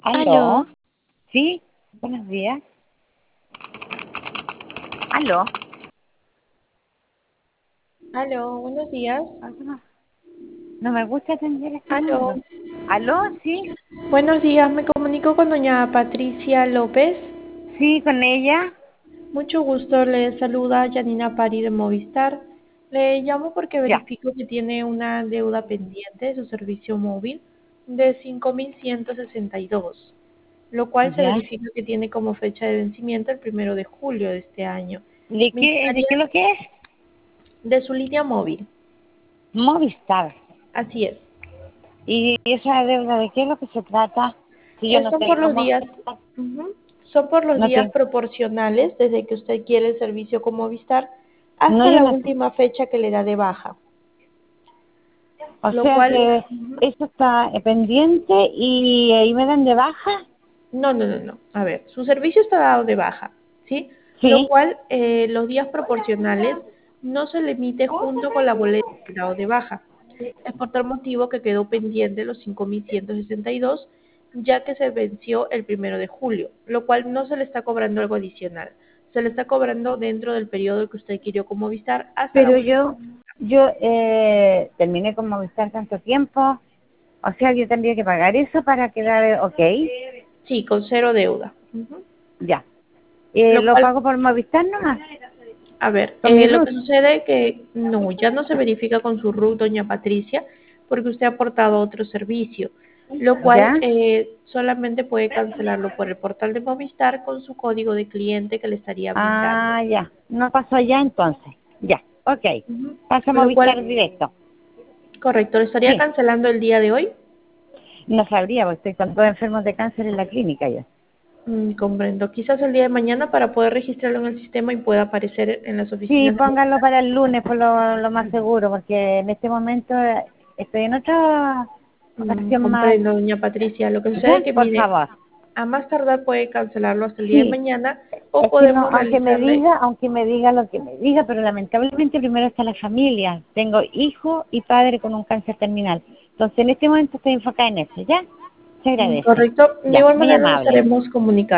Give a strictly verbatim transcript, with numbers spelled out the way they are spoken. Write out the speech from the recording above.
Aló, Aló, sí, buenos días. Aló, aló, buenos días. no, no me gusta atender este Aló, número. Aló, sí, buenos días, me comunico con doña Patricia López. sí, con ella. Mucho gusto, le saluda Janina Pari de Movistar. Le llamo porque Ya, verifico que tiene una deuda pendiente de su servicio móvil de cinco mil ciento sesenta y dos, lo cual se ya. verifica que tiene como fecha de vencimiento el primero de julio de este año. ¿De Me qué, de gustaría qué lo que es? de su línea móvil, Movistar. así es. ¿Y esa deuda de qué es lo que se trata? Si yo Eh, no son por tengo los días, Movistar, ujú, son por los no días tengo, proporcionales desde que usted quiere el servicio con Movistar no, hasta yo la no, última fecha que le da de baja, o lo sea cual, que ujú, eso está eh, pendiente y ahí me dan de baja. no, no, no, no. A ver, su servicio está dado de baja, ¿sí? Lo Sí, cual eh, los días proporcionales no se le emite junto con la boleta de dado de baja. Es por tal motivo que quedó pendiente los cinco mil ciento sesenta y dos, ya que se venció el primero de julio, lo cual no se le está cobrando algo adicional. Se le está cobrando dentro del periodo que usted adquirió con Movistar hasta la pero última. yo, yo eh, terminé con Movistar tanto tiempo. O sea, yo tendría que pagar eso para quedar ok. Sí, con cero deuda. Ujú. Ya. Eh, Lo ¿Lo cual, pago por Movistar nomás? a ver, ¿Con mi eh, lo luz? que sucede es que no, ya no se verifica con su RUT, doña Patricia, porque usted ha aportado otro servicio, lo cual ¿Ya? eh, solamente puede cancelarlo por el portal de Movistar con su código de cliente que le estaría brindando. Ah, ya. No pasó allá entonces. Ya. Ok. Ujú. Pasa a Lo Movistar cual, directo. correcto, lo estaría Sí. cancelando el día de hoy. No sabría, porque estoy con dos enfermos de cáncer en la clínica ya. Mm, comprendo. Quizás el día de mañana para poder registrarlo en el sistema y pueda aparecer en las Sí, oficinas de pónganlo Movistar. para el lunes, por lo, lo más seguro, porque en este momento eh, estoy en otra Mm, ocasión más. comprendo, doña Patricia. Lo que sucede es ¿Ya? que, Por mire, favor. a más tardar puede cancelarlo hasta el día de Sí, mañana o es que no, podemos aunque me realizarle. diga, aunque me diga lo que me diga, pero lamentablemente primero está la familia. Tengo hijo y padre con un cáncer terminal. Entonces en este momento estoy enfocada en eso, ¿ya? Se Mm, agradece. correcto. De Ya, igual muy manera nos amable. estaremos comunicando.